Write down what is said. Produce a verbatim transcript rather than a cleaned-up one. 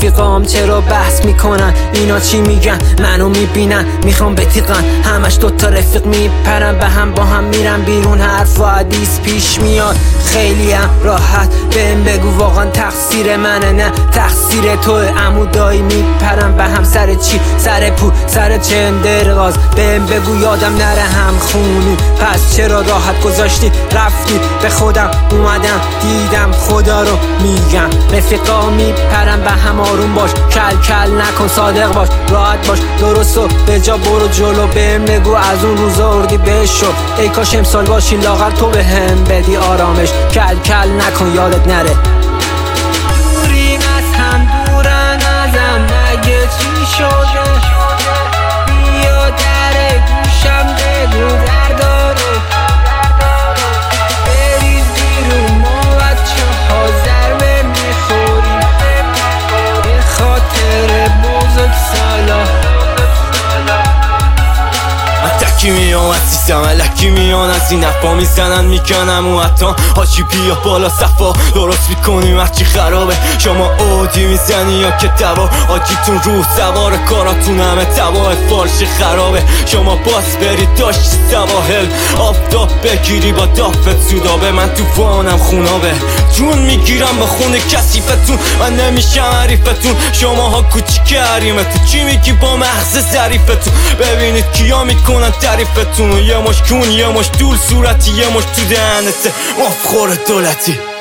رفیقام چرا بحث میکنن؟ اینا چی میگن؟ منو میبینن میخوام بتیقن، همش دوتا رفیق میپرن به هم، با هم میرن بیرون، حرف و حدیث پیش میاد خیلی هم راحت. بهم بگو واقعا تقصیر منه؟ نه تقصیر توه. عمو دایی میپرن به هم سر چی؟ سر پول، سر چندرغاز. بهم بگو یادم نره هم خونی، پس چرا راحت گذاشتی رفتی؟ به خودم اومدم دیدم خدا رو میگم. رفیقا میپرن به هم، آروم باش، کل کل نکن، صادق باش، راحت باش، درست و به جا برو جلو. بهم بگو از اون روزا اردی بشو، ای کاش امسال باشی لاغر تو به هم بدی آرامش. کل کل نکن یادت نره. دوریم از هم، دورن ازم، نگه چی شده؟ بیا در گوشم بگو درداره، بریز بیرون ما بچه ها ضربه میخوریم به خاطر بزرگ سالا. تکی میام از سیستم علکی میان، از این نفا میزنن میکنم و حتی حاجی بیا بالا صفا درست میکنیم هرچی خرابه. شما اودی میزنی یا که دوا، حاجیتون روح سوار، کاراتون همه تباه فالش خرابه. شما باز برید داشتی سواحل، آفتاب بگیری با دافت سودابه. من تو وانم خونابه، جون میگیرم با خونه کسیفتون، من نمیشم حریفتون. شما ها کوچیک حریمتون، چی میگی با مغز ظریفتون؟ ببینید کیا میکنن تعریفتون، یه مش کون یه مش دول صورتی یه مش تو دهنته مفخور دولتی.